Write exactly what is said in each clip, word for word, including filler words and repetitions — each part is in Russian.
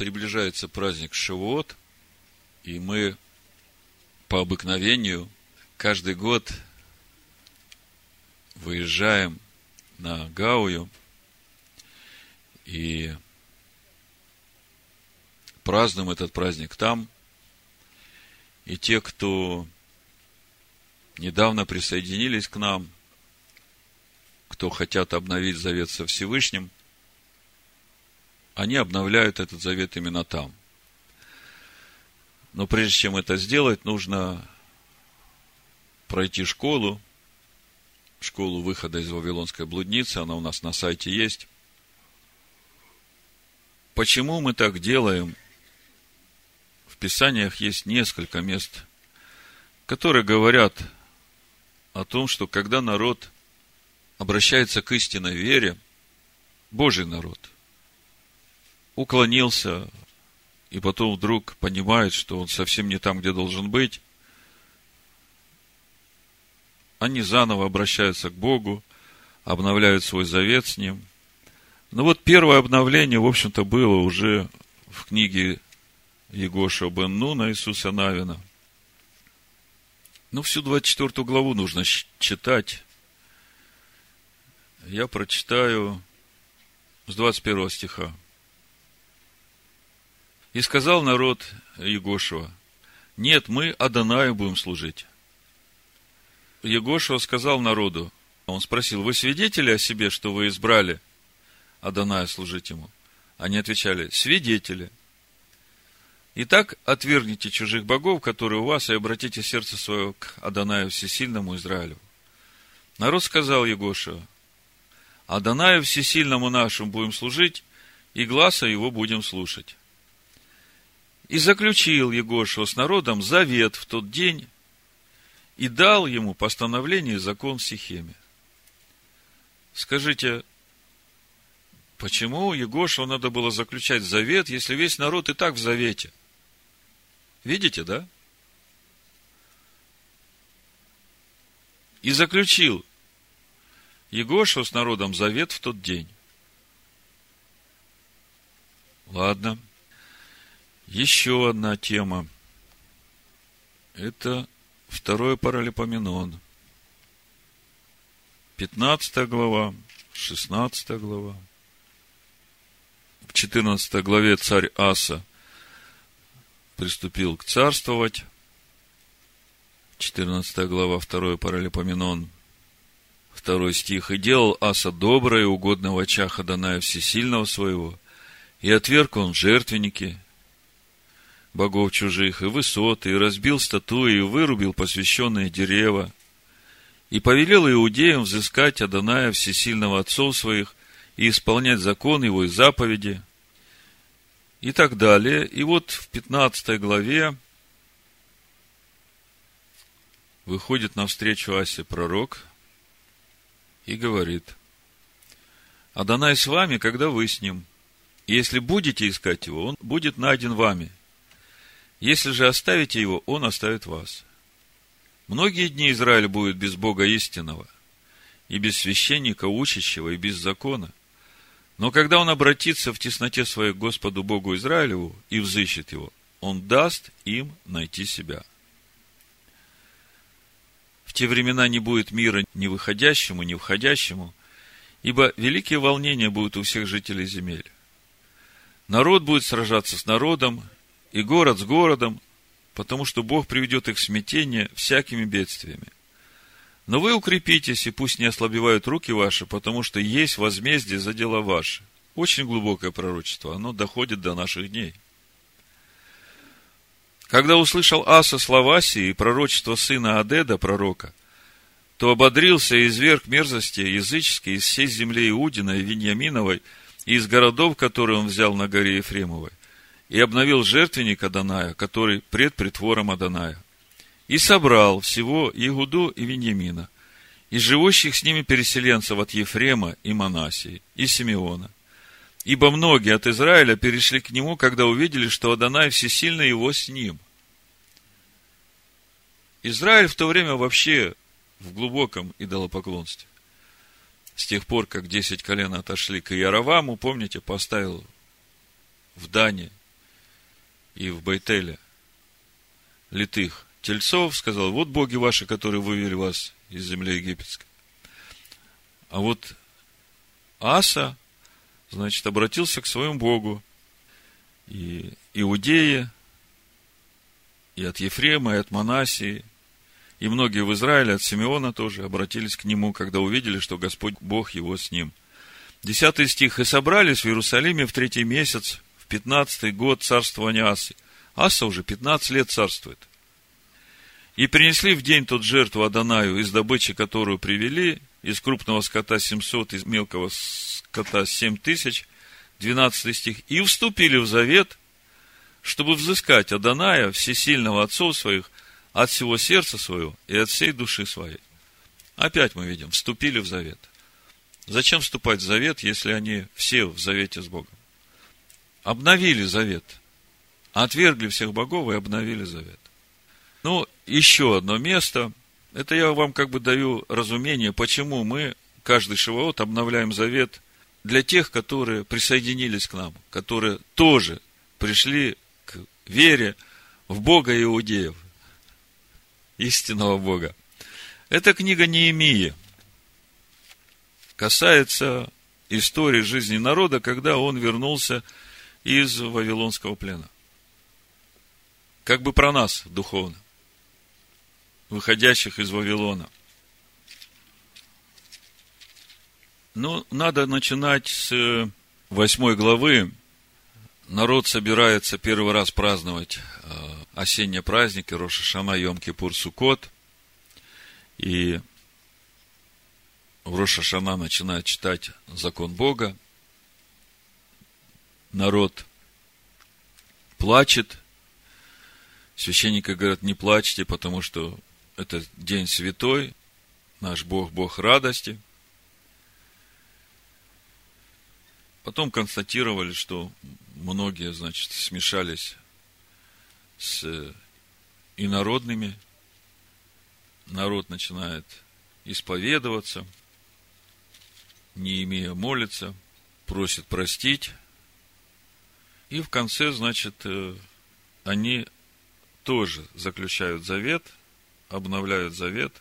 Приближается праздник Шавуот, и мы по обыкновению каждый год выезжаем на Гаую и празднуем этот праздник там. И те, кто недавно присоединились к нам, кто хотят обновить завет со Всевышним, они обновляют этот завет именно там. Но прежде чем это сделать, нужно пройти школу, школу выхода из Вавилонской блудницы, она у нас на сайте есть. Почему мы так делаем? В Писаниях есть несколько мест, которые говорят о том, что когда народ обращается к истинной вере, Божий народ, уклонился, и потом вдруг понимает, что он совсем не там, где должен быть, они заново обращаются к Богу, обновляют свой завет с Ним. Но вот первое обновление, в общем-то, было уже в книге Егошуа бен Нуна, Иисуса Навина. Ну, всю двадцать четвёртую главу нужно читать. Я прочитаю с двадцать первого стиха. «И сказал народ Егошуа: нет, мы Адонаю будем служить». Егошуа сказал народу, он спросил: вы свидетели о себе, что вы избрали Адоная служить ему? Они отвечали: свидетели. Итак, отвергните чужих богов, которые у вас, и обратите сердце свое к Адонаю Всесильному Израилю. Народ сказал Егошуа: Адонаю Всесильному нашему будем служить, и гласа его будем слушать. И заключил Егошуа с народом завет в тот день, и дал ему постановление и закон в Сихеме. Скажите, почему Егошуа надо было заключать завет, если весь народ и так в завете? Видите, да? И заключил Егошуа с народом завет в тот день. Ладно. Еще одна тема. Это второе Паралипоменон. пятнадцатая глава, шестнадцатая глава. В четырнадцатой главе царь Аса приступил к царствовать. четырнадцатая глава, второе Паралипоменон, второй стих. «И делал Аса доброе и угодное в очах Адоная Всесильного своего, и отверг он жертвенники богов чужих, и высоты, и разбил статуи, и вырубил посвященные дерева, и повелел иудеям взыскать Адоная Всесильного отцов своих, и исполнять закон его и заповеди», и так далее. И вот в пятнадцатой главе выходит навстречу Асе пророк и говорит: Адонай с вами, когда вы с ним. И если будете искать его, он будет найден вами. Если же оставите его, он оставит вас. Многие дни Израиль будет без Бога истинного, и без священника учащего, и без закона. Но когда он обратится в тесноте своей к Господу Богу Израилеву и взыщет его, он даст им найти себя. В те времена не будет мира ни выходящему, ни входящему, ибо великие волнения будут у всех жителей земель. Народ будет сражаться с народом, и город с городом, потому что Бог приведет их в смятение всякими бедствиями. Но вы укрепитесь, и пусть не ослабевают руки ваши, потому что есть возмездие за дела ваши. Очень глубокое пророчество, оно доходит до наших дней. Когда услышал Аса слова сии и пророчество сына Адеда, пророка, то ободрился и изверг мерзости языческие из всей земли Иудиной и Виньяминовой, и из городов, которые он взял на горе Ефремовой, и обновил жертвенник Адоная, который пред притвором Адоная, и собрал всего Иуду и Виньямина, и живущих с ними переселенцев от Ефрема и Манасии, и Симеона. Ибо многие от Израиля перешли к нему, когда увидели, что Адонай всесильный его с ним. Израиль в то время вообще в глубоком идолопоклонстве. С тех пор, как десять колен отошли к Иероваму, помните, поставил в Дане и в Бейтеле литых тельцов, сказал: вот боги ваши, которые вывели вас из земли египетской. А вот Аса, значит, обратился к своему Богу. И Иудеи, и от Ефрема, и от Манасии, и многие в Израиле, от Симеона тоже обратились к нему, когда увидели, что Господь Бог его с ним. Десятый стих. «И собрались в Иерусалиме в третий месяц, в пятнадцатый год царствования Асы». Аса уже пятнадцать лет царствует. «И принесли в день тот жертву Адонаю из добычи, которую привели, из крупного скота семьсот, из мелкого скота семь тысяч». двенадцатый стих. «И вступили в завет, чтобы взыскать Адоная, всесильного отцов своих, от всего сердца своего и от всей души своей». Опять мы видим, вступили в завет. Зачем вступать в завет, если они все в завете с Богом? Обновили завет. Отвергли всех богов и обновили завет. Ну, еще одно место. Это я вам как бы даю разумение, почему мы каждый шавуот обновляем завет для тех, которые присоединились к нам, которые тоже пришли к вере в Бога иудеев, истинного Бога. Эта книга Неемии касается истории жизни народа, когда он вернулся из вавилонского плена. Как бы про нас духовно, выходящих из Вавилона. Ну, надо начинать с восьмой главы. Народ собирается первый раз праздновать осенние праздники Рош ха-Шана, Йом-Кипур, Суккот. И в Рош ха-Шана начинают читать закон Бога. Народ плачет. Священники говорят: не плачьте, потому что это день святой. Наш Бог, Бог радости. Потом констатировали, что многие, значит, смешались с инородными. Народ начинает исповедоваться, Неемия молится, просит простить. И в конце, значит, они тоже заключают завет, обновляют завет.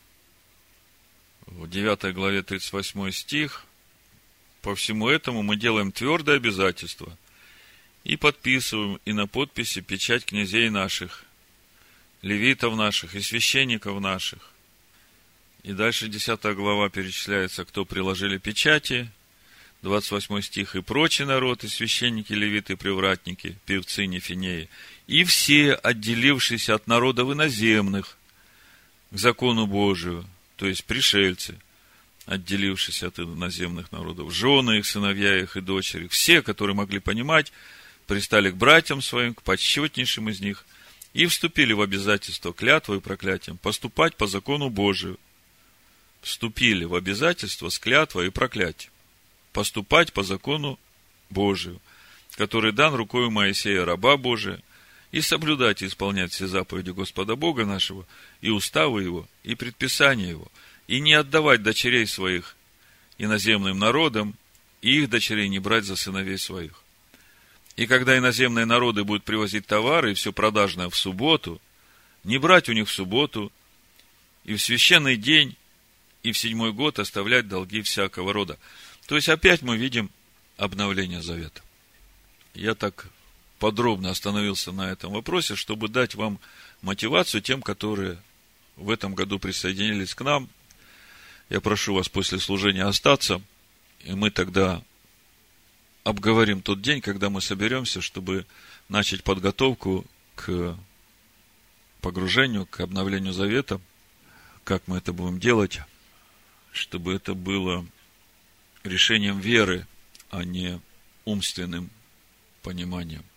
В девятой главе тридцать восьмой стих. «По всему этому мы делаем твердое обязательство и подписываем и на подписи печать князей наших, левитов наших и священников наших». И дальше десятая глава перечисляется, кто приложили печати. двадцать восьмой стих. «И прочий народ, и священники, левиты, привратники, певцы, нефинеи, и все, отделившиеся от народов иноземных к закону Божию», то есть пришельцы, отделившись от иноземных народов, жены их, сыновья их и дочери, все, которые могли понимать, пристали к братьям своим, к почетнейшим из них, и вступили в обязательство клятвой и проклятием поступать по закону Божию. Вступили в обязательство с клятвой и проклятием поступать по закону Божию, который дан рукою Моисея, раба Божия, и соблюдать и исполнять все заповеди Господа Бога нашего, и уставы Его, и предписания Его, и не отдавать дочерей своих иноземным народам, и их дочерей не брать за сыновей своих. И когда иноземные народы будут привозить товары и все продажное в субботу, не брать у них в субботу, и в священный день, и в седьмой год оставлять долги всякого рода. То есть опять мы видим обновление завета. Я так подробно остановился на этом вопросе, чтобы дать вам мотивацию тем, которые в этом году присоединились к нам. Я прошу вас после служения остаться, и мы тогда обговорим тот день, когда мы соберемся, чтобы начать подготовку к погружению, к обновлению завета. Как мы это будем делать, чтобы это было решением веры, а не умственным пониманием.